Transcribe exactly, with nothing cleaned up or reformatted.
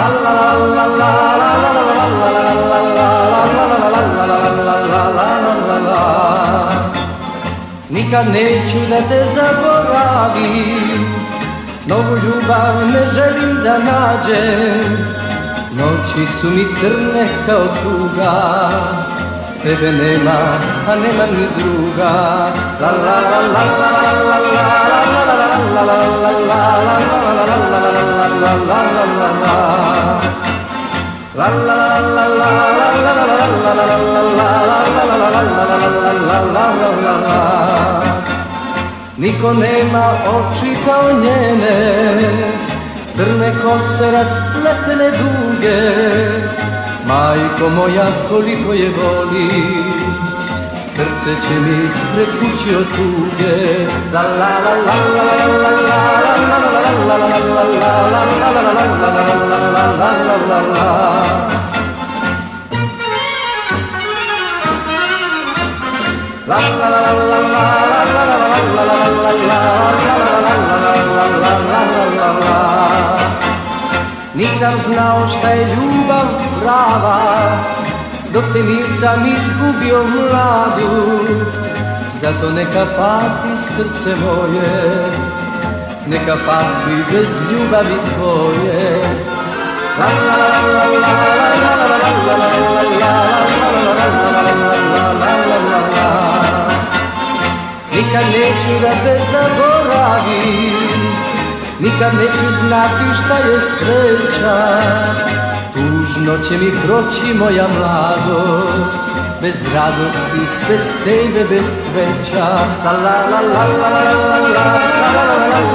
Nikad neću da te zaboravim, novu ljubav ne želim da nađem. Noći su mi crne kao tuga, tebe nema, a nema ni druga. La la la la la la la la la la la la la la. Niko nema oči kao njene, crne kose raspletene duge. Majko moja, koliko je voli, srce će mi prekući od tuge. La la la la la la la la la la la la la. La la la la la la la la. Nisam znao šta je ljubav prava, dok te nisam izgubio mladu. Zato neka pati srce moje, neka pati bez ljubavi tvoje. La la la la la la la la la. Nikad neću da te zaboravim, nikad neću znati šta je sreća. Tužno će mi proći moja mladost, bez radosti, bez tebe, bez cveća. La la la la la la la la la la la.